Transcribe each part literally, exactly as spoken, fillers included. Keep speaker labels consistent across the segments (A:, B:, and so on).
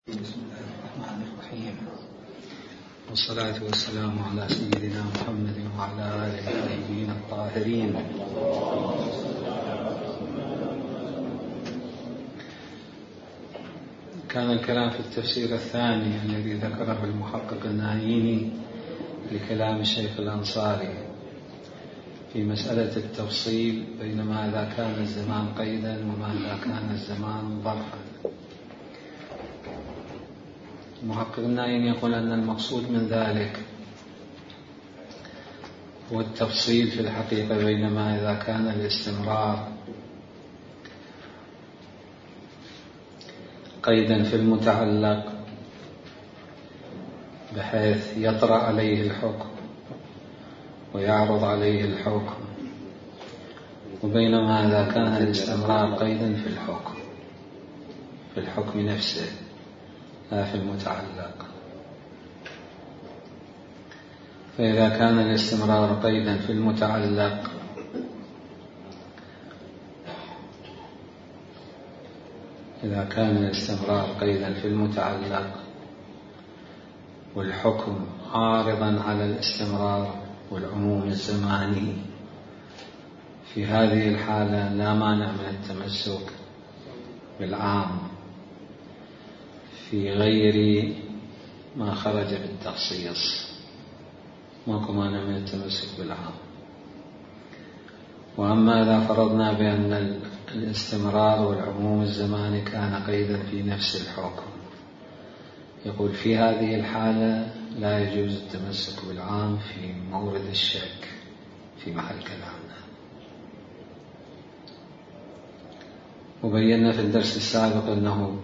A: بسم الله الرحمن الرحيم، والصلاة والسلام على سيدنا محمد وعلى آله الطيبين الطاهرين. كان الكلام في التفسير الثاني الذي ذكره المحقق الناييني لكلام الشيخ الأنصاري في مسألة التفصيل بين ماذا كان الزمان قيدا وماذا كان الزمان ظرفا. المحقق الناييني يقول أن المقصود من ذلك هو التفصيل في الحقيقة بين ما إذا كان الاستمرار قيدا في المتعلق بحيث يطرأ عليه الحكم ويعرض عليه الحكم، وبينما إذا كان الاستمرار قيدا في الحكم في الحكم نفسه لا في المتعلق. فإذا كان الاستمرار قيدا في المتعلق إذا كان الاستمرار قيدا في المتعلق والحكم عارضا على الاستمرار والعموم الزماني، في هذه الحالة لا مانع من التمسك بالعام في غير ما خرج بالتخصيص، ماكو مانع من التمسك بالعام. وأما إذا فرضنا بأن الاستمرار والعموم الزماني كان قيدا في نفس الحكم، يقول في هذه الحالة لا يجوز التمسك بالعام في مورد الشك في محل كلامنا. وبينا في الدرس السابق أنه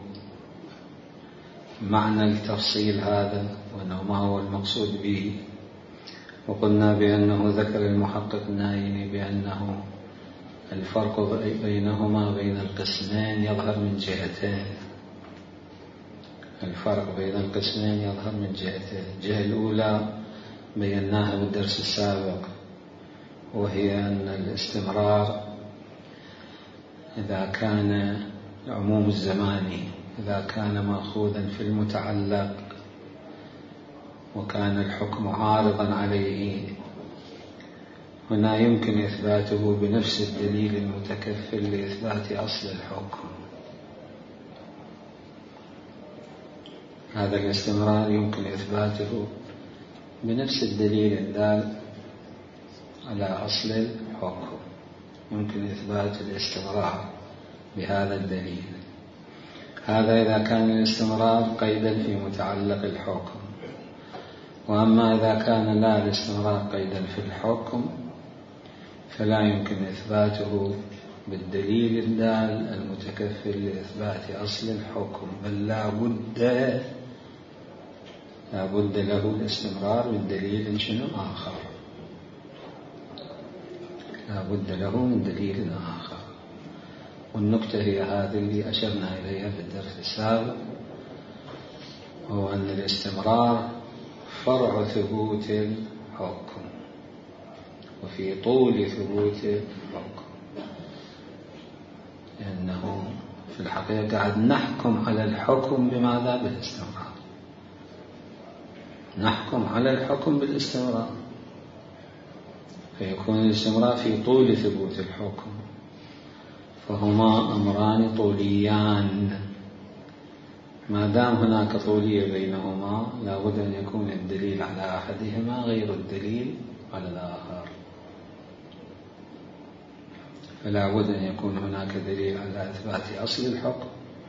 A: معنى التفصيل هذا وأنه ما هو المقصود به، وقلنا بأنه ذكر المحقق الناييني بأنه الفرق بينهما بين القسمين يظهر من جهتين. الفرق بين القسمين يظهر من جهتين. الجهة الأولى بيناها بالدرس السابق، وهي أن الاستمرار إذا كان العموم الزماني إذا كان مأخوذا في المتعلق وكان الحكم عارضا عليه، هنا يمكن إثباته بنفس الدليل المتكفل لإثبات أصل الحكم. هذا الاستمرار يمكن إثباته بنفس الدليل الدال على أصل الحكم، يمكن إثبات الاستمرار بهذا الدليل. هذا إذا كان الاستمرار قيدا في متعلق الحكم. وأما إذا كان لا الاستمرار قيدا في الحكم فلا يمكن إثباته بالدليل الدال المتكفل لإثبات أصل الحكم، بل لا بد لا بد له الاستمرار بالدليل شنو آخر لا بد له من دليل آخر. والنقطة هي هذه اللي أشرنا إليها في الدرس السابق، هو أن الاستمرار فرع ثبوت الحكم وفي طول ثبوت الحكم، لأنه في الحقيقة قاعد نحكم على الحكم بماذا؟ بالاستمرار. نحكم على الحكم بالاستمرار، فيكون الاستمرار في طول ثبوت الحكم، فهما أمران طوليان. ما دام هناك طولية بينهما لا بد أن يكون الدليل على أحدهما غير الدليل على الآخر، فلا بد أن يكون هناك دليل على إثبات أصل الحكم،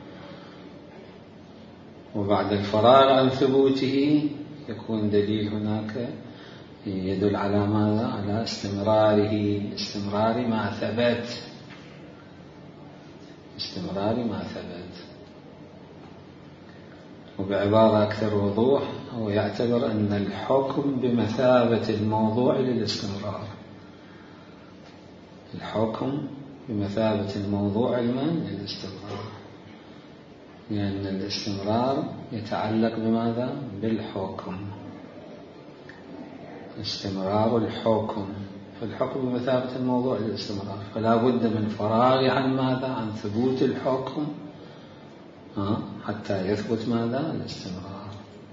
A: وبعد الفراغ عن ثبوته يكون دليل هناك يدل على ماذا؟ على استمراره استمرار ما ثبت استمرار ما ثبت. وبعبارة أكثر وضوح هو يعتبر أن الحكم بمثابة الموضوع للاستمرار. الحكم بمثابة الموضوع للاستمرار، لأن الاستمرار يتعلق بماذا؟ بالحكم. استمرار الحكم، فالحكم بمثابة الموضوع للاستمرار، فلا بد من فراغ عن ماذا؟ عن ثبوت الحكم حتى يثبت ماذا؟ الاستمرار.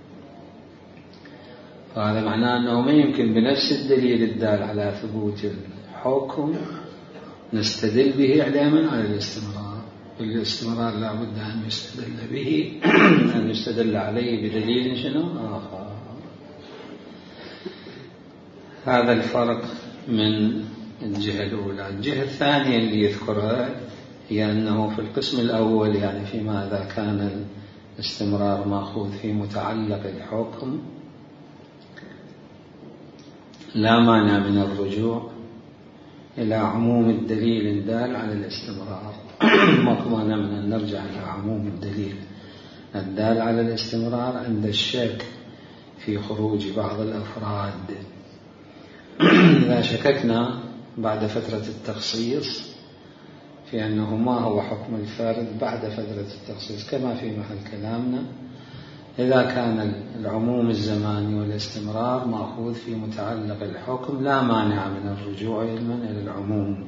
A: فهذا معناه أنه ما يمكن بنفس الدليل الدال على ثبوت الحكم نستدل به علما على الاستمرار. الاستمرار لا بد أن يستدل به أن يستدل عليه بدليل شنو آخر. هذا الفرق من الجهة الأولى. الجهة الثانية اللي يذكرها هي أنه في القسم الأول، يعني فيما إذا كان الاستمرار مأخوذ في متعلق الحكم، لا مانع من الرجوع إلى عموم الدليل الدال على الاستمرار. ما مانع من أن نرجع إلى عموم الدليل الدال على الاستمرار عند الشك في خروج بعض الأفراد. إذا شككنا بعد فترة التخصيص في أنه ما هو حكم الفرد بعد فترة التخصيص كما في محل كلامنا، إذا كان العموم الزماني والاستمرار مأخوذ في متعلق الحكم لا مانع من الرجوع إلى العموم،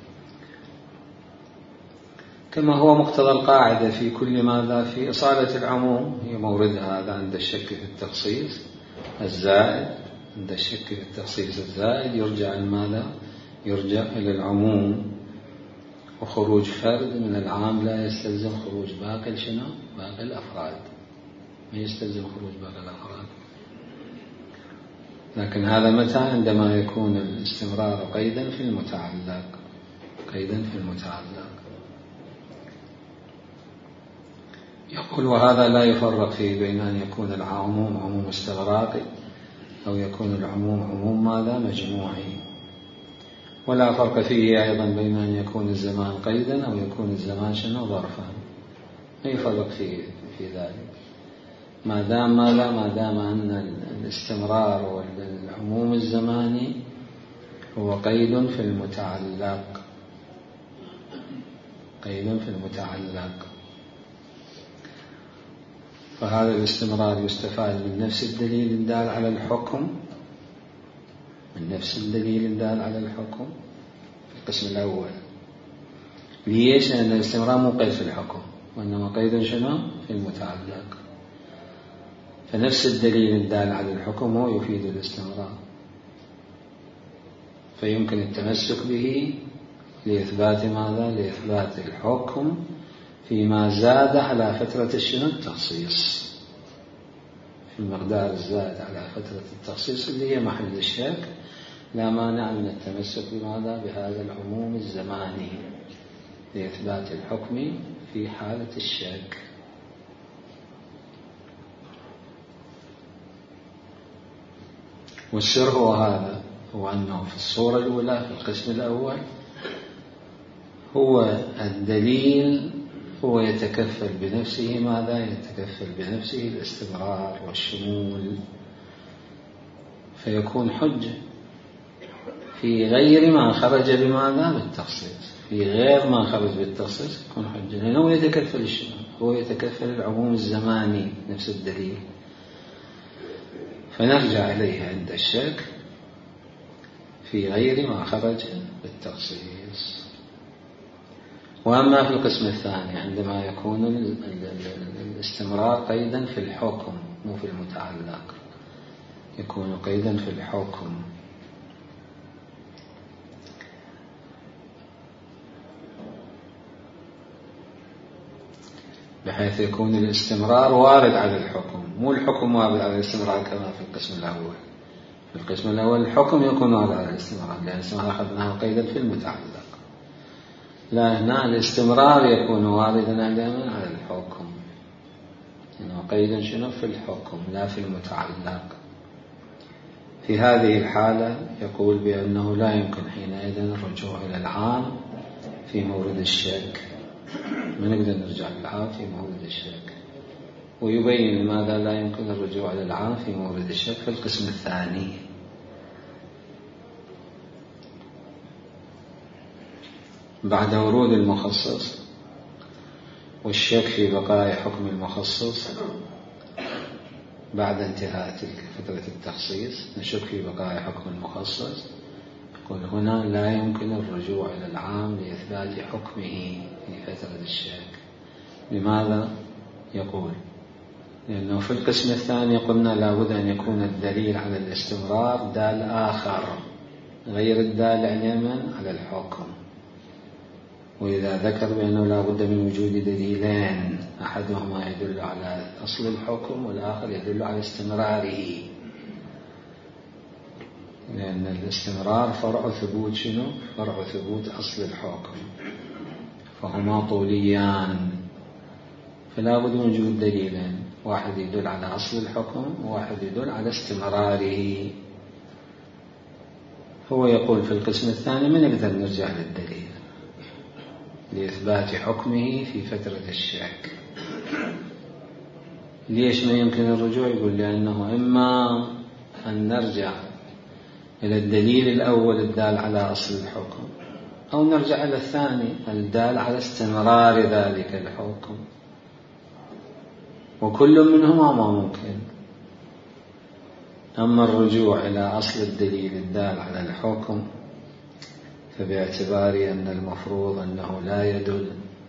A: كما هو مقتضى القاعدة في كل ماذا في إصالة العموم. هي موردها هذا عند الشك في التخصيص الزائد، عند الشك في التخصيص الزائد يرجع لماذا؟ يرجع إلى العموم. وخروج فرد من العام لا يستلزم خروج باقي شنو؟ باقي الأفراد، ما يستلزم خروج باقي الأفراد. لكن هذا متى؟ عندما يكون الاستمرار قيدا في المتعلق، قيدا في المتعلق. يقول وهذا لا يفرق فيه بين أن يكون العموم عموم استغراقي أو يكون العموم عموم ماذا؟ مجموعي. ولا فرق فيه أيضا بين أن يكون الزمان قيدا أو يكون الزمان شنو؟ ظرفا. ما يفرق فيه في ذلك ما دام ماذا؟ ما دام أن الاستمرار والعموم الزماني هو قيد في المتعلق، قيد في المتعلق. فهذا الاستمرار يستفاد من نفس الدليل الدال على الحكم، من نفس الدليل الدال على الحكم في القسم الأول. ليش؟ لأن الاستمرار مو قيد في الحكم وإنما قيد شنو؟ في المتعلق. فنفس الدليل الدال على الحكم هو يفيد الاستمرار، فيمكن التمسك به لإثبات ماذا؟ لإثبات الحكم فيما زاد على فترة الشنو؟ التخصيص، في المقدار الزائد على فترة التخصيص اللي هي محل الشك. لا مانع من التمسك بماذا؟ بهذا العموم الزماني لإثبات الحكم في حالة الشك. والسر هو هذا، هو أنه في الصورة الأولى في القسم الأول هو الدليل هو يتكفل بنفسه ماذا؟ يتكفل بنفسه الاستمرار والشمول، فيكون حجة في غير ما خرج بماذا؟ بالتخصيص. في غير ما خرج بالتخصيص يكون حجة، لأنه يتكفل الشمول، هو يتكفل العموم الزماني نفس الدليل. فنرجع إليه عند الشك في غير ما خرج بالتخصيص. وأما في القسم الثاني عندما يكون الاستمرار قيدا في الحكم مو في المتعلق، يكون قيدا في الحكم، بحيث يكون الاستمرار وارد على الحكم، مو الحكم وارد على الاستمرار كما في القسم الأول. في القسم الأول الحكم يكون وارد على الاستمرار لأن الاستمرار أخذناه قيدا في المتعلق. لا، هنا الاستمرار يكون واردا على الحكم، إنه قيدا شنو؟ في الحكم لا في المتعلق. في هذه الحالة يقول بأنه لا يمكن حينئذ الرجوع إلى العام في مورد الشك، ما نقدر نرجع للعام في مورد الشك. ويبين لماذا لا يمكن الرجوع إلى العام في مورد الشك في القسم الثاني. بعد ورود المخصص والشك في بقاء حكم المخصص بعد انتهاء تلك فترة التخصيص، نشك في بقاء حكم المخصص. يقول هنا لا يمكن الرجوع إلى العام لإثبات حكمه في فترة الشك. لماذا؟ يقول، لأنه في القسم الثاني قلنا لابد أن يكون الدليل على الاستمرار دال آخر غير الدال علما على الحكم. وإذا ذكر بأنه لابد من وجود دليلين، أحدهما يدل على أصل الحكم والآخر يدل على استمراره، لأن الاستمرار فرع ثبوت شنو؟ فرع ثبوت أصل الحكم، فهما طوليان، فلا بد من وجود دليلين، واحد يدل على أصل الحكم وواحد يدل على استمراره. هو يقول في القسم الثاني ما نقدر نرجع للدليل لإثبات حكمه في فترة الشك. ليش ما يمكن الرجوع؟ يقول لأنه إما أن نرجع إلى الدليل الأول الدال على أصل الحكم، أو نرجع إلى الثاني الدال على استمرار ذلك الحكم، وكل منهما ما ممكن. أما الرجوع إلى أصل الدليل الدال على الحكم فباعتبار أن المفروض أنه لا يدل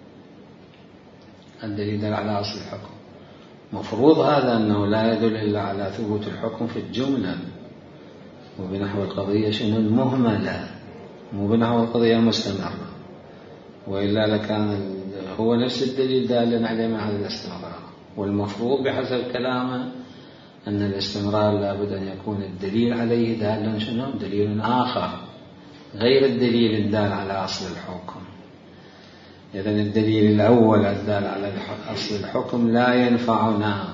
A: الدليل الدال على أصل الحكم، مفروض هذا أنه لا يدل إلا على ثبوت الحكم في الجملة، وبنحو القضية شنو المهملة، مو بنحو القضية المستمرة، وإلا لكان هو نفس الدليل دالا عليه على الاستمرار. والمفروض بحسب كلامه أن الاستمرار لابد أن يكون الدليل عليه دالا شنو؟ دليل آخر غير الدليل الدال على أصل الحكم. إذن الدليل الأول الدال على أصل الحكم لا ينفعنا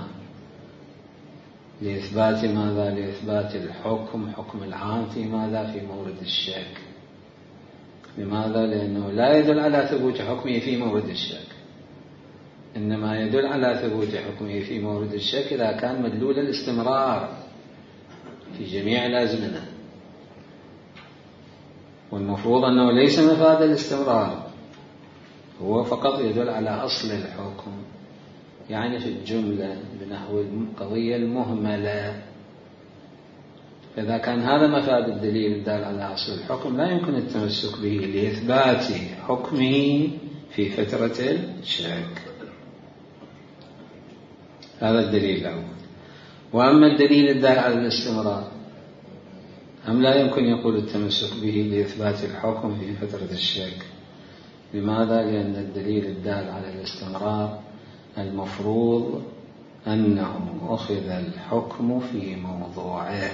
A: لإثبات ماذا؟ لإثبات الحكم، حكم العام في ماذا؟ في مورد الشك. لماذا؟ لأنه لا يدل على ثبوت حكمه في مورد الشك، إنما يدل على ثبوت حكمه في مورد الشك إذا كان مدلول الاستمرار في جميع الأزمنة، والمفروض أنه ليس مفاد الاستمرار، هو فقط يدل على أصل الحكم، يعني في الجملة بنحو القضية المهملة. فإذا كان هذا مفاد الدليل الدال على أصل الحكم لا يمكن التمسك به لإثبات حكمه في فترة الشك. هذا الدليل الأول. وأما الدليل الدال على الاستمرار أم لا يمكن يقول التمسك به لإثبات الحكم في فترة الشك. لماذا؟ لأن الدليل الدال على الاستمرار المفروض أنه أخذ الحكم في موضوعه،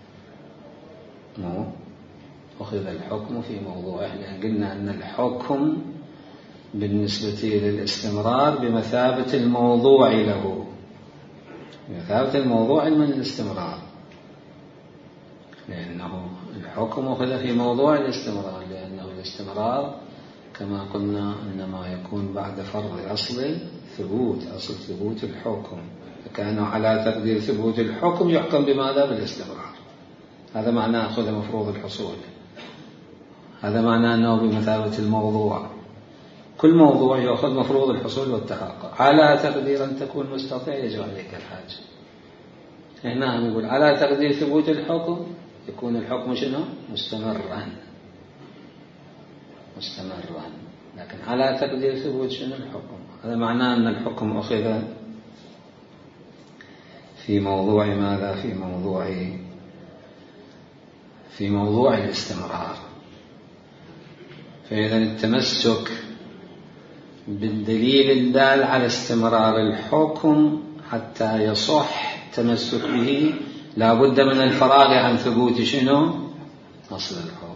A: مو أخذ الحكم في موضوعه، لأن قلنا أن الحكم بالنسبة للاستمرار بمثابة الموضوع له، بمثابة الموضوع من الاستمرار، لأنه الحكم أخذ في موضوع الاستمرار، لأنه الاستمرار كما قلنا إنما يكون بعد فرض أصل ثبوت، أصل ثبوت الحكم، فكان على تقدير ثبوت الحكم يحكم بماذا؟ بالاستمرار. هذا معناه أخذ مفروض الحصول، هذا معناه أنه بمثابة الموضوع. كل موضوع يأخذ مفروض الحصول والتحقق على تقدير أن تكون مستطيع يجب عليك الحاجة. هنا نقول على تقدير ثبوت الحكم يكون الحكم شنو؟ مستمرا مستمرا لكن على تقدير ثبوت شنو الحكم. هذا معناه أن الحكم أخذ في موضوع ماذا؟ في موضوع في موضوع الاستمرار. فإذا التمسك بالدليل الدال على استمرار الحكم حتى يصح تمسك به لا بد من الفراغ عن ثبوت شنو؟ أصل الحكم.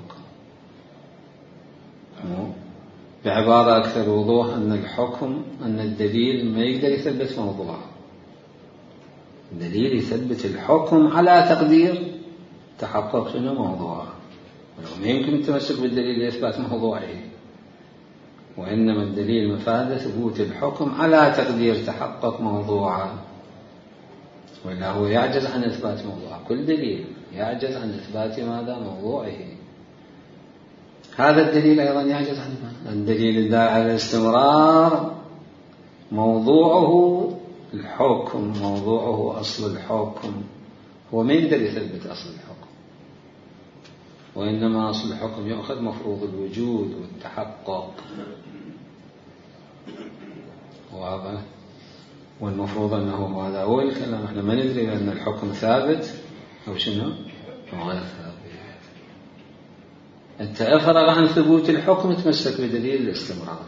A: بعبارة أكثر وضوح أن الحكم أن الدليل ما يقدر يثبت موضوع، الدليل يثبت الحكم على تقدير تحقق شنو؟ موضوع. ولو ما يمكن التمسك بالدليل لإثبات موضوعه، وإنما الدليل مفاد ثبوت الحكم على تقدير تحقق موضوعه، ولا هو يعجز عن إثبات موضوع. كل دليل يعجز عن إثبات ماذا؟ موضوعه. هذا الدليل أيضا يعجز عن الدليل الدال على الاستمرار موضوعه الحكم، موضوعه أصل الحكم، هو ما يقدر يثبت أصل الحكم، وإنما أصل الحكم يأخذ مفروض الوجود والتحقق. واضح؟ والمفروض أنه هذا هو الكلام. احنا ما ندري أن الحكم ثابت أو شنو أو غير ثابت. أنت أفرغ عن ثبوت الحكم تمسك بدليل الاستمرار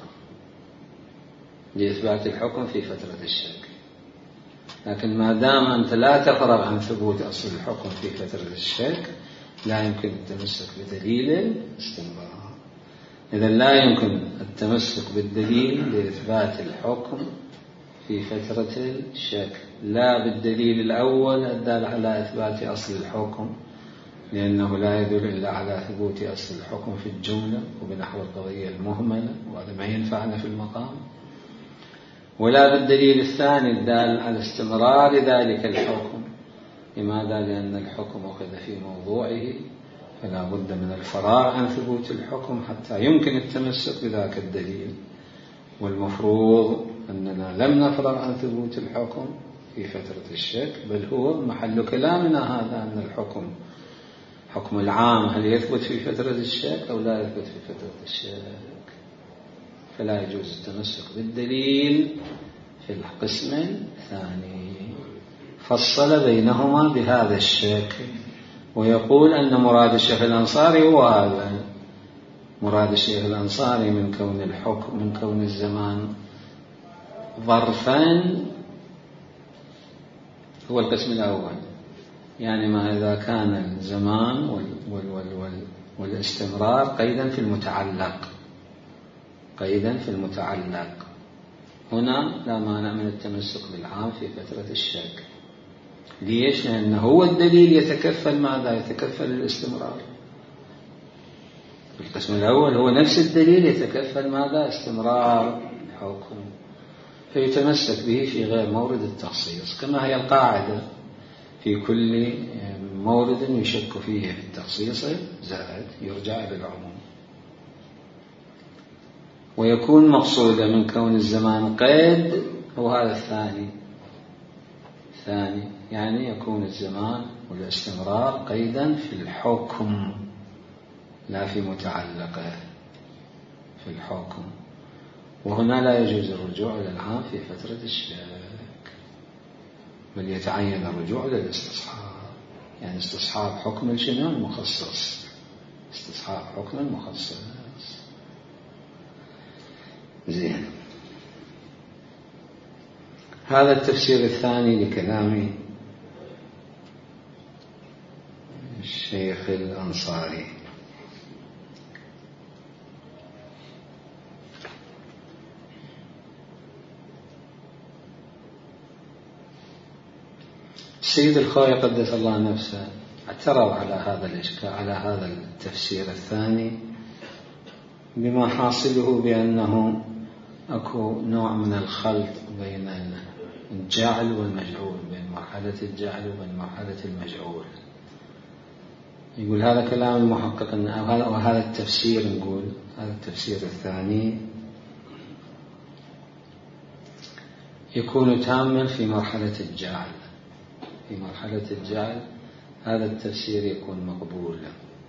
A: لإثبات الحكم في فترة الشك. لكن ما دام أنت لا تفرغ عن ثبوت أصل الحكم في فترة الشك لا يمكن التمسك بدليل الاستمرار. إذا لا يمكن التمسك بالدليل لإثبات الحكم في فترة الشك، لا بالدليل الأول الدال على إثبات أصل الحكم لأنه لا يدل إلا على ثبوت أصل الحكم في الجملة وبنحو القضية المهملة، وهذا ما ينفعنا في المقام، ولا بالدليل الثاني الدال على استمرار ذلك الحكم. لماذا؟ لأن الحكم أخذ في موضوعه، فلا بد من الفراغ عن ثبوت الحكم حتى يمكن التمسك بذاك الدليل. والمفروض أننا لم نفرغ عن ثبوت الحكم في فترة الشك، بل هو محل كلامنا هذا أن الحكم حكم العام هل يثبت في فترة الشك أو لا يثبت في فترة الشك. فلا يجوز التمسك بالدليل في القسم الثاني. فصل بينهما بهذا الشكل، ويقول أن مراد الشيخ الأنصاري هو هذا. مراد الشيخ الأنصاري من كون الحكم من كون الزمان ظرفا هو القسم الأول، يعني ما إذا كان الزمان وال وال وال وال والاستمرار قيدا في المتعلق قيدا في المتعلق هنا لا مانع من التمسك بالعام في فترة الشك. ليش؟ لأنه هو الدليل يتكفل ماذا؟ يتكفل الاستمرار. القسم الأول هو نفس الدليل يتكفل ماذا؟ استمرار الحكم، فيتمسك به في غير مورد التخصيص، كما هي القاعدة في كل مورد يشك فيه في التخصيص زائد يرجع للعموم. ويكون مقصودا من كون الزمان قيد هو هذا الثاني ثاني يعني يكون الزمان والاستمرار قيدا في الحكم لا في متعلقه في الحكم. وهنا لا يجوز الرجوع إلى العام في فترة الشك، بل يتعين الرجوع إلى الاستصحاب، يعني استصحاب حكم الشنو المخصص استصحاب حكم المخصص. زين، هذا التفسير الثاني لكلام الشيخ الأنصاري. السيد الخوئي قدس الله نفسه اعترض على هذا الإشكال على هذا التفسير الثاني بما حاصله بأنه أكو نوع من الخلط بين الجعل والمجعول، بين مرحلة الجعل وبين مرحلة المجعول. يقول هذا كلام المحقق، وهذا التفسير نقول هذا التفسير الثاني يكون تاما في مرحلة الجعل. في مرحلة الجعل هذا التفسير يكون مقبولا،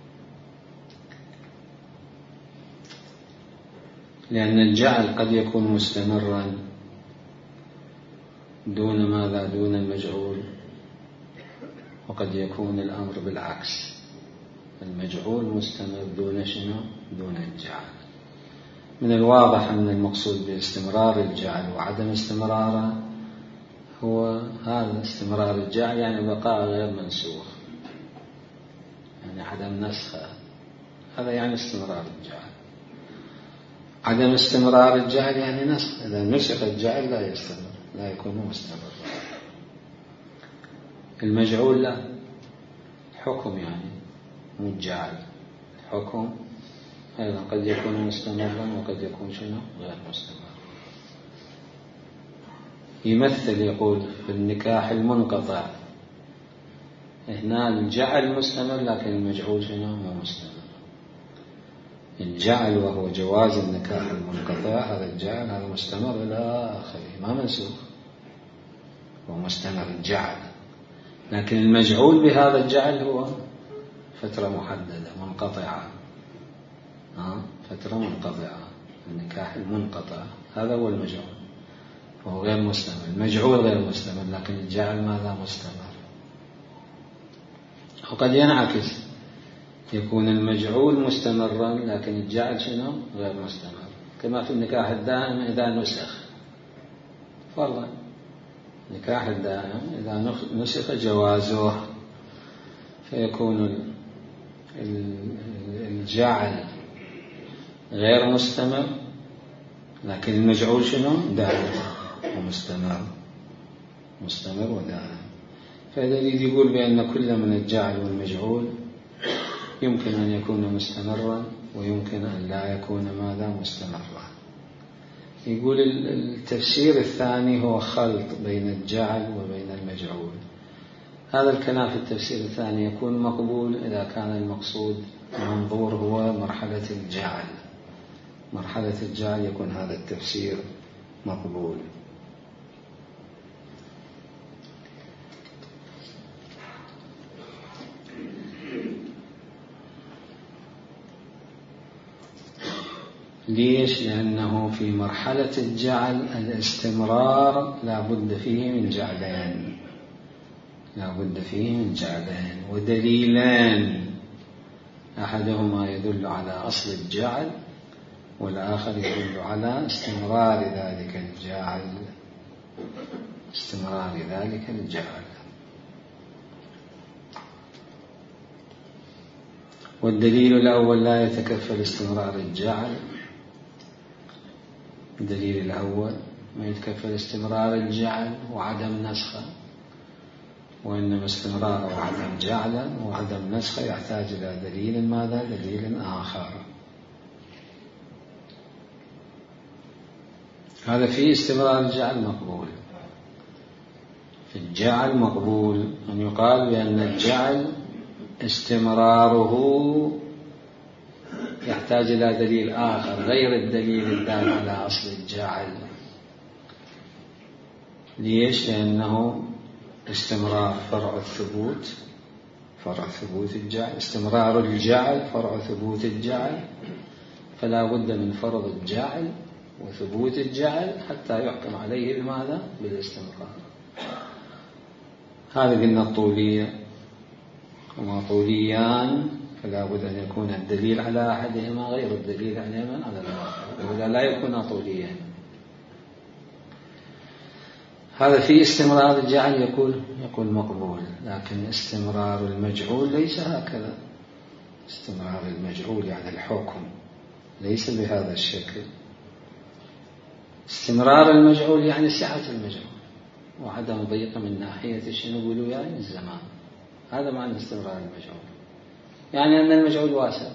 A: لأن الجعل قد يكون مستمرا دون ماذا؟ دون المجعول. وقد يكون الأمر بالعكس، المجعول مستمر دون شنو؟ دون الجعل. من الواضح أن المقصود باستمرار الجعل وعدم استمراره هو هذا استمرار الجعل، يعني بقاء غير منسوخ، يعني عدم نسخه، هذا يعني استمرار الجعل. عدم استمرار الجعل يعني نسخ، إذا نسخ الجعل لا يستمر، لا يكون مستمر. المجعول لا، حكم يعني مو الجعل، حكم أيضا قد يكون مستمرا وقد يكون شنو غير مستمر. يمثل يقول في النكاح المنقطع هنا الجعل مستمر لكن المجعول شنو مو مستمر. الجعل وهو جواز النكاح المنقطع، هذا الجعل هذا مستمر إلى آخره ما منسوخ، هو مستمر الجعل. لكن المجعول بهذا الجعل هو فترة محددة منقطعة، فترة منقطعة، النكاح المنقطع هذا هو المجعول. وهو غير مستمر. المجعول غير مستمر لكن الجعل ماذا مستمر. وقد ينعكس، يكون المجعول مستمرا لكن الجعل شنو غير مستمر، كما في النكاح الدائم إذا نسخ فرضا. النكاح الدائم إذا نسخ جوازه فيكون الجعل غير مستمر لكن المجعول شنو دائم ومستمر، مستمر ودائم. فهذا الذي يقول بأن كل من الجعل والمجعول يمكن أن يكون مستمرا ويمكن أن لا يكون ماذا مستمرا. يقول التفسير الثاني هو خلط بين الجعل وبين المجعول. هذا الكلام في التفسير الثاني يكون مقبول إذا كان المقصود منظور هو مرحلة الجعل. مرحلة الجعل يكون هذا التفسير مقبول. ليش؟ لأنه في مرحلة الجعل الاستمرار لا بد فيه من جعلين، لا بد فيه من جعلين ودليلان، أحدهما يدل على أصل الجعل والآخر يدل على استمرار ذلك الجعل، استمرار ذلك الجعل. والدليل الأول لا يتكفل استمرار الجعل، الدليل الأول ما يتكفل استمرار الجعل وعدم نسخه، وإنما استمرار وعدم جعلا وعدم نسخه يحتاج إلى دليل ماذا؟ دليل آخر. هذا في استمرار الجعل مقبول. في الجعل مقبول أن يقال بأن الجعل استمراره يحتاج إلى دليل آخر غير الدليل الدال على أصل الجعل. ليش؟ لأنه استمرار فرع الثبوت، فرع ثبوت الجعل، استمرار الجعل فرع ثبوت الجعل، فلا بد من فرض الجعل وثبوت الجعل حتى يحكم عليه بماذا؟ بالاستمرار. هذا قلنا الطولية، وما طوليان فلا بد أن يكون الدليل على أحدهما غير الدليل على الآخر، ولا لا يكون طوليان. هذا في استمرار الجعل يقول يقول مقبول، لكن استمرار المجعول ليس هكذا. استمرار المجعول يعني الحكم ليس بهذا الشكل. استمرار المجعول يعني سعة المجعول وعدم ضيق من ناحية شنو يقولوا يعني الزمان. هذا معنى استمرار المجعول، يعني أن المجعول واسع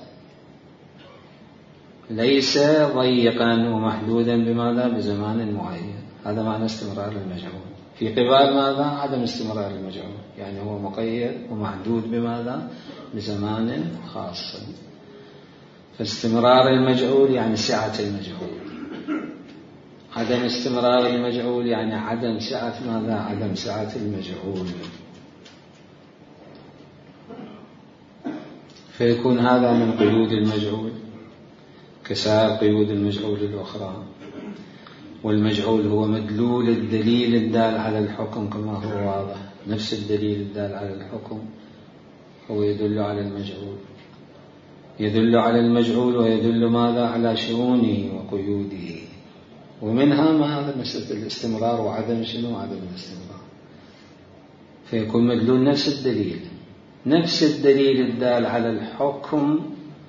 A: ليس ضيقا ومحدودا بماذا؟ بزمان معين. هذا معنى استمرار المجعول. في قبال ماذا؟ عدم استمرار المجعول، يعني هو مقيد ومحدود بماذا؟ بزمان خاص. فاستمرار المجعول يعني سعة المجعول. عدم استمرار المجعول يعني عدم سعة ماذا؟ عدم سعة المجعول. فيكون هذا من قيود المجعول كسائر قيود المجعول الأخرى. والمجعول هو مدلول الدليل الدال على الحكم كما هو واضح. نفس الدليل الدال على الحكم هو يدل على المجعول، يدل على المجعول ويدل ماذا؟ على شؤونه وقيوده. ومنها ما هذا مسألة الاستمرار وعدم شنو؟ عدم الاستمرار. فيكون مدلول نفس الدليل، نفس الدليل الدال على الحكم،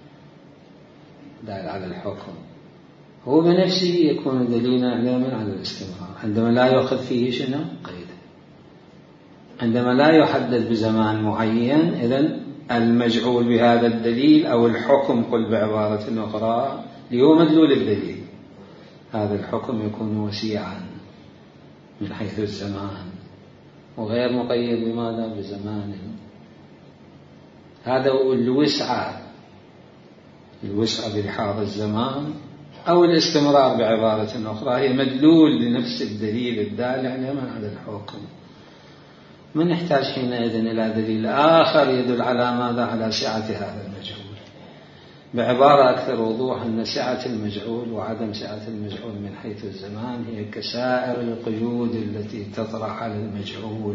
A: دال على الحكم هو بنفسه يكون دليلا علما على الاستمرار عندما لا يأخذ فيه شنو؟ قيد. عندما لا يحدد بزمان معين، إذن المجعول بهذا الدليل أو الحكم قل بعبارة أخرى اللي هو مدلول الدليل، هذا الحكم يكون وسيعا من حيث الزمان وغير مقيد بماذا؟ بزمان. هذا هو الوسعة، الوسعة بلحاظ الزمان أو الاستمرار بعبارة أخرى هي مدلول لنفس الدليل الدال علما على الحكم. ما نحتاج حينئذ إلى دليل آخر يدل على ماذا؟ على سعة هذا المجهول. بعبارة أكثر وضوح أن سعة المجعول وعدم سعة المجعول من حيث الزمان هي كسائر القيود التي تطرح على المجعول،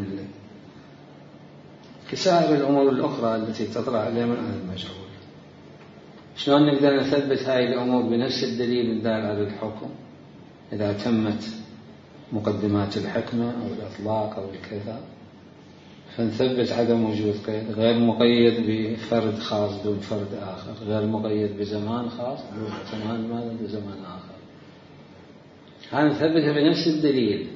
A: كسائر الأمور الأخرى التي تطرح عليها من المجعول. شلون نقدر نثبت هذه الأمور بنفس الدليل الدال على الحكم إذا تمت مقدمات الحكمة أو الإطلاق أو الكذا؟ فنثبت عدم وجود قيد، غير مقيد بفرد خاص دون فرد آخر، غير مقيد بزمان خاص دون زمان ماذا بزمان آخر. هذا نثبتها بنفس الدليل،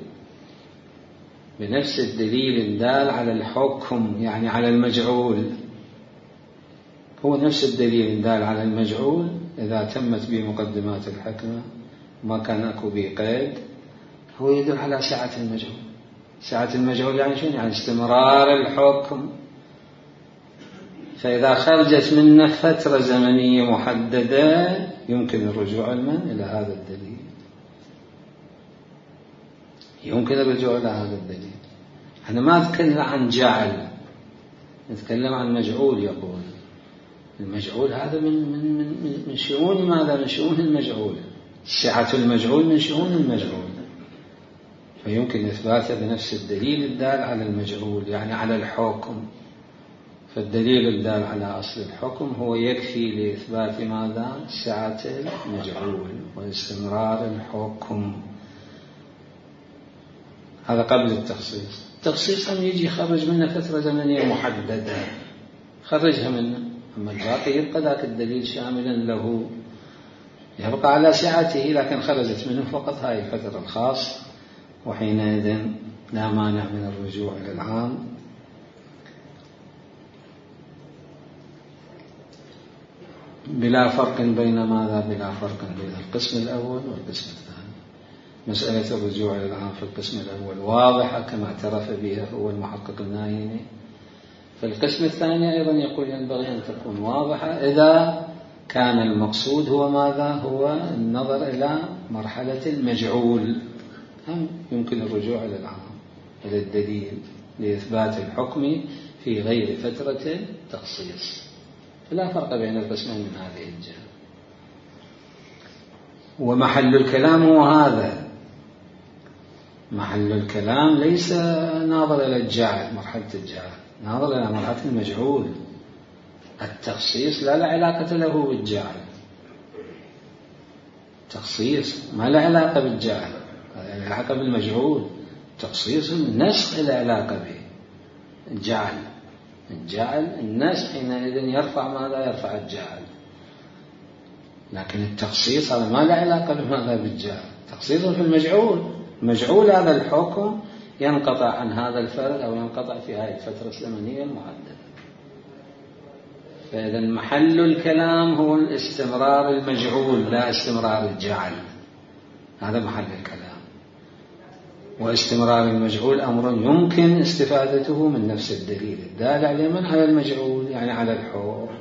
A: بنفس الدليل الدال على الحكم، يعني على المجعول، هو نفس الدليل الدال على المجعول إذا تمت به مقدمات الحكمة ما كان أكو به قيد، هو يدل على سعة المجعول. سعة المجعول يعني شنو؟ يعني استمرار الحكم. فإذا خرجت منه فترة زمنية محددة يمكن الرجوع المن إلى هذا الدليل، يمكن الرجوع إلى هذا الدليل. أنا ما أتكلم عن جعل، نتكلم عن مجعول. يقول المجعول هذا من من من من شؤون ماذا؟ من شؤون المجعول. سعة المجعول من شؤون المجعول، فيمكن إثباته بنفس الدليل الدال على المجعول، يعني على الحكم. فالدليل الدال على أصل الحكم هو يكفي لإثبات ماذا؟ سعة المجعول واستمرار الحكم. هذا قبل التخصيص. التخصيص هم يجي يخرج منه فترة زمنية محددة، خرجها منه، أما الباقي يبقى ذاك الدليل شاملا له، يبقى على سعته، لكن خرجت منه فقط هاي الفترة الخاصة، وحينئذ لا مانع من الرجوع إلى العام. بلا فرق بين ماذا؟ بلا فرق بين القسم الأول والقسم الثاني. مسألة الرجوع إلى العام في القسم الأول واضحة كما اعترف بها هو المحقق النايني. في القسم الثاني أيضا يقول ينبغي أن تكون واضحة إذا كان المقصود هو ماذا؟ هو النظر إلى مرحلة المجعول، هم يمكن الرجوع إلى العام، إلى الدليل لإثبات الحكم في غير فترة التخصيص. فلا فرق بين القسمين من هذه الجهة. ومحل الكلام هو هذا، محل الكلام ليس ناظر إلى الجعل، مرحلة الجعل، ناظر إلى مرحلة المجعول. التخصيص لا لا علاقة له بالجعل، التخصيص ما له علاقة بالجعل، له علاقة بالمجعول. تخصيص النسخ له علاقة به. الجعل الجعل النسخ حينئذ يرفع ماذا؟ يرفع الجعل. لكن التخصيص هذا ما له علاقة بماذا؟ بالجعل. تخصيص في المجعول، مجعول هذا الحكم ينقطع عن هذا الفرد أو ينقطع في هذه الفترة الزمنية المحددة. فإذا محل الكلام هو الاستمرار المجعول لا استمرار الجعل، هذا محل الكلام. واستمرار المجعول أمر يمكن استفادته من نفس الدليل الدال على من؟ على المجعول، يعني على الحكم.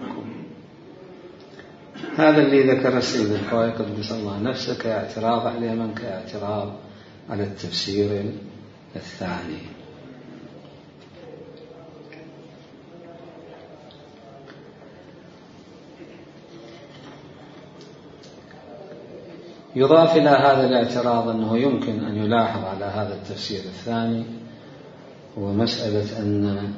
A: هذا اللي ذكر السيد الحويني قدس الله نفسه كاعتراض عليه من كاعتراض على التفسير الثاني. يضاف إلى هذا الاعتراض أنه يمكن أن يلاحظ على هذا التفسير الثاني هو مسألة أن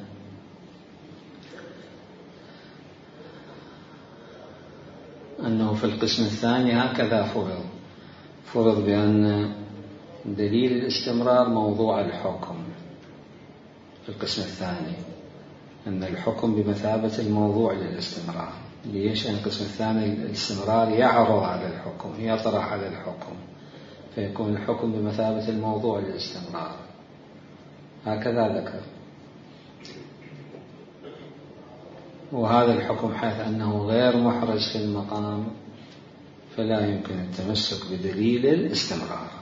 A: أنه في القسم الثاني هكذا فرض فرض بأن دليل الاستمرار موضوع الحكم. في القسم الثاني أن الحكم بمثابة الموضوع للاستمرار. ليش؟ أن القسم الثاني الاستمرار يعرض على الحكم، يطرح على الحكم، فيكون الحكم بمثابة الموضوع للاستمرار. هكذا ذكر. وهذا الحكم حيث أنه غير محرز في المقام فلا يمكن التمسك بدليل الاستمرار.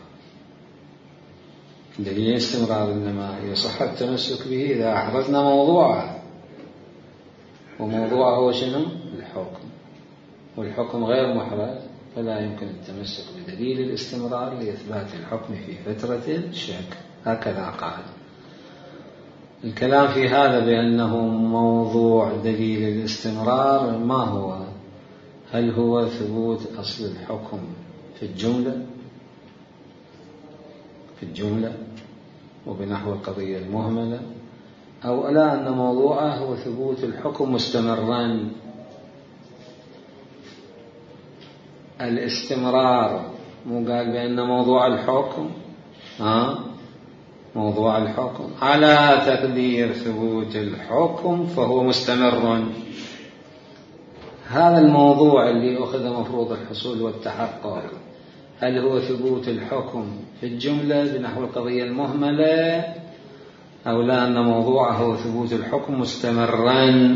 A: دليل الاستمرار إنما يصح التمسك به إذا أحرزنا موضوعه، وموضوعه هو شنو؟ الحكم، والحكم غير محرز فلا يمكن التمسك بدليل الاستمرار لإثبات الحكم في فترة الشك. هكذا قال. الكلام في هذا بأنه موضوع دليل الاستمرار ما هو؟ هل هو ثبوت أصل الحكم في الجملة في الجملة وبنحو القضية المهملة، أو ألا أن موضوعه هو ثبوت الحكم مستمرا؟ الاستمرار مو قال بأن موضوع الحكم ها موضوع الحكم على تقدير ثبوت الحكم فهو مستمر. هذا الموضوع اللي أخذ مفروض الحصول والتحقق، هل هو ثبوت الحكم في الجملة بنحو القضية المهملة، أو لا أن موضوعه هو ثبوت الحكم مستمرا؟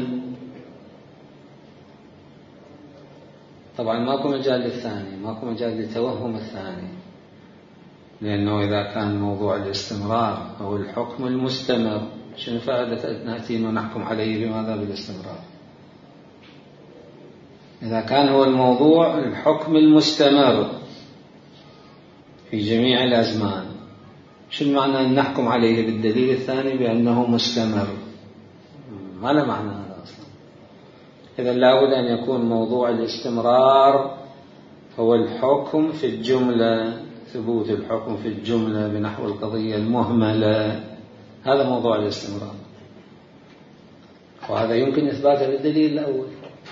A: طبعا ماكو مجال للثاني، ماكو مجال لتوهم الثاني، لأنه إذا كان موضوع الاستمرار أو الحكم المستمر شنو فائدة نأتي ونحكم عليه بماذا؟ بالاستمرار. إذا كان هو الموضوع الحكم المستمر في جميع الأزمان، شو معنى أن نحكم عليه بالدليل الثاني بأنه مستمر؟ ما له معنى هذا أصلا. إذا لابد أن يكون موضوع الاستمرار هو الحكم في الجملة، ثبوت الحكم في الجملة بنحو القضية المهملة، هذا موضوع الاستمرار، وهذا يمكن إثباته بالدليل الأول.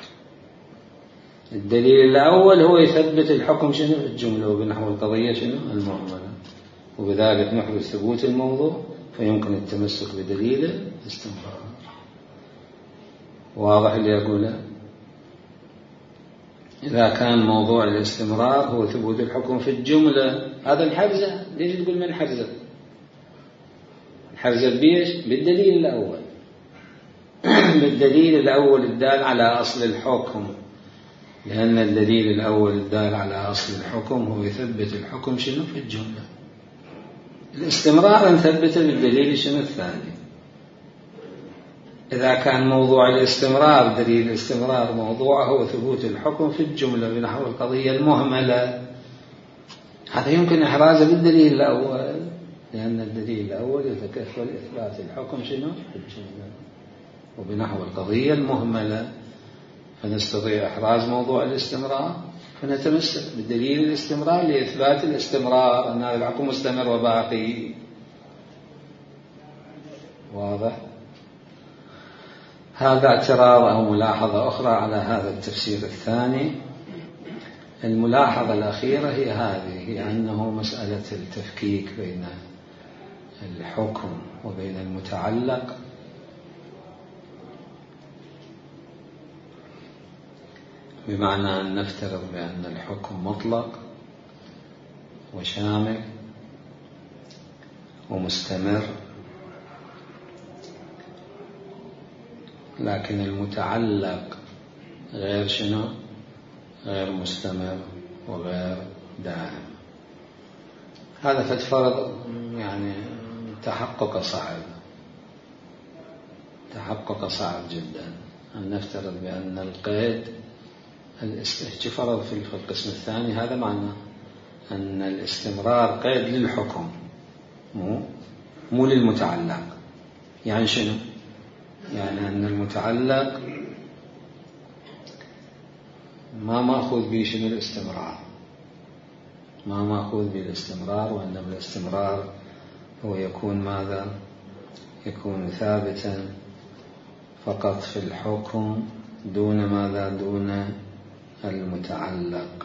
A: الدليل الأول هو يثبت الحكم شنو في الجملة وبنحو القضية شنو المهملة، وبذلك نحدث ثبوت الموضوع فيمكن التمسك بدليل الاستمرار. واضح اللي أقوله؟ إذا كان موضوع الاستمرار هو ثبوت الحكم في الجملة، هذا الحرزة. ليش تقول من حرزة؟ الحرزة بيش؟ بالدليل الأول بالدليل الأول الدال على أصل الحكم، لأن الدليل الأول الدال على أصل الحكم هو يثبت الحكم شنو في الجملة. الاستمرار نثبته بالدليل شنو الثاني. إذا كان موضوع الاستمرار دليل الاستمرار موضوعه هو ثبوت الحكم في الجملة بنحو القضية المهملة، هذا يمكن إحرازه بالدليل الأول، لأن الدليل الأول يتكفل إثبات الحكم شنو في الجملة وبنحو القضية المهملة، فنستطيع إحراز موضوع الاستمرار، فنتمسك بدليل الاستمرار لإثبات الاستمرار، أن هذا الحكم مستمر وباقي. واضح؟ هذا اعتراض أو ملاحظة أخرى على هذا التفسير الثاني. الملاحظة الأخيرة هي هذه، هي أنه مسألة التفكيك بين الحكم وبين المتعلق بمعنى أن نفترض بأن الحكم مطلق وشامل ومستمر، لكن المتعلق غير شنو؟ غير مستمر وغير دائم. هذا فتفرض يعني تحقق صعب تحقق صعب جدا أن نفترض بأن القيد فرض في القسم الثاني، هذا معناه أن الاستمرار قيد للحكم مو مو للمتعلق. يعني شنو؟ يعني أن المتعلق ما مأخوذ به شنو الاستمرار، ما مأخوذ به الاستمرار، وإنما الاستمرار هو يكون ماذا؟ يكون ثابتا فقط في الحكم دون ماذا؟ دون المتعلق.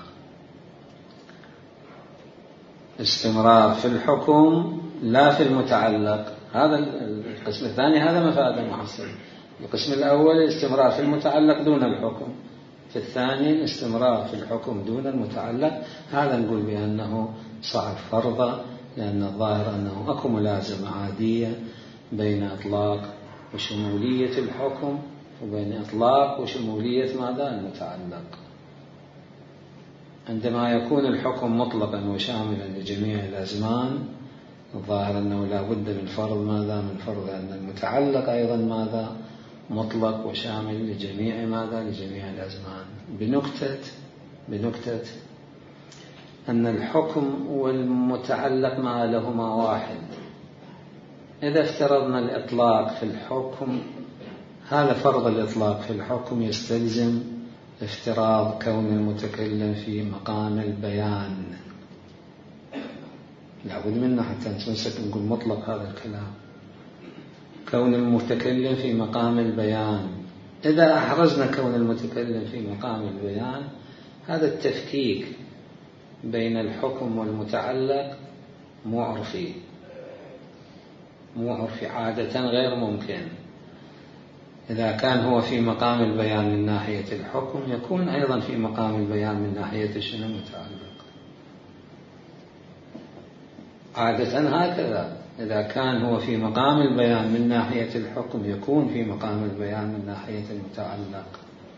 A: استمرار في الحكم لا في المتعلق. هذا القسم الثاني هذا مفاده محصل. القسم الأول استمرار في المتعلق دون الحكم، في الثاني الاستمرار في الحكم دون المتعلق. هذا نقول بأنه صعب فرضه، لأن الظاهر أنه أكو ملازمة عادية بين إطلاق وشمولية الحكم وبين إطلاق وشمولية ماذا؟ المتعلق. عندما يكون الحكم مطلقا وشاملا لجميع الأزمان، الظاهر أنه لا بد من فرض ماذا؟ من فرض أن المتعلق أيضا ماذا؟ مطلق وشامل لجميع ماذا؟ لجميع الأزمان، بنكتة بنكتة أن الحكم والمتعلق ما لهما واحد. إذا افترضنا الإطلاق في الحكم، هذا فرض الإطلاق في الحكم يستلزم افتراض كون المتكلم في مقام البيان، لابد منه حتى نتمسك نقول مطلق هذا الكلام. كون المتكلم في مقام البيان، إذا أحرزنا كون المتكلم في مقام البيان، هذا التفكيك بين الحكم والمتعلق مو عرفي، مو عرفي عادة، غير ممكن. إذا كان هو في مقام البيان من ناحية الحكم، يكون أيضا في مقام البيان من ناحية شنو المتعلق. عادة هكذا، إذا كان هو في مقام البيان من ناحية الحكم، يكون في مقام البيان من ناحية المتعلق.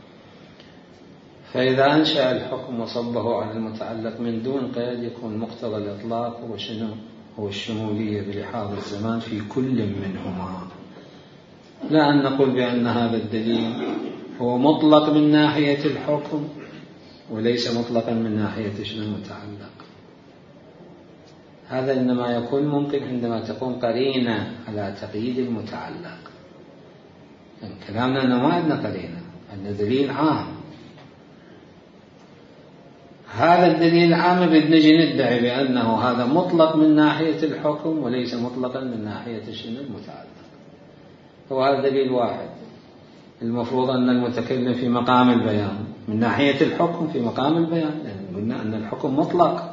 A: فإذا أنشأ الحكم وصبه على المتعلق من دون قيد، يكون مقتضى الإطلاق هو شنو؟ هو الشمولية بلحاظ الزمان في كل منهما، لا أن نقول بأن هذا الدليل هو مطلق من ناحية الحكم وليس مطلقا من ناحية شنو المتعلق. هذا إنما يكون ممكن عندما تكون قرينة على تقييد المتعلق. يعني كلامنا أنه ما عندنا قرينة، عندنا دليل عام. هذا الدليل العام بدنجي ندعي بأنه هذا مطلق من ناحية الحكم وليس مطلقا من ناحية شنو المتعلق. هو هذا دليل واحد. المفروض أن المتكلم في مقام البيان من ناحية الحكم في مقام البيان، لأن قلنا أن الحكم مطلق.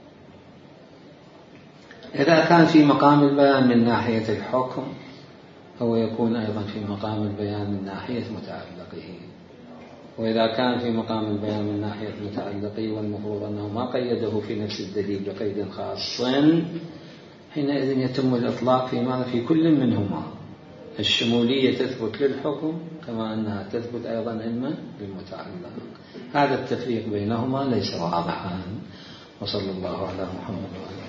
A: إذا كان في مقام البيان من ناحية الحكم، هو يكون أيضا في مقام البيان من ناحية متعلقه. وإذا كان في مقام البيان من ناحية متعلقه، والمفروض أنه ما قيده في نفس الدليل بقيد خاص، حينئذ يتم الإطلاق في ماذا؟ في كل منهما. الشمولية تثبت للحكم كما أنها تثبت أيضا إما للمتعلق. هذا التفريق بينهما ليس واضحا. وصلى الله على محمد وعلى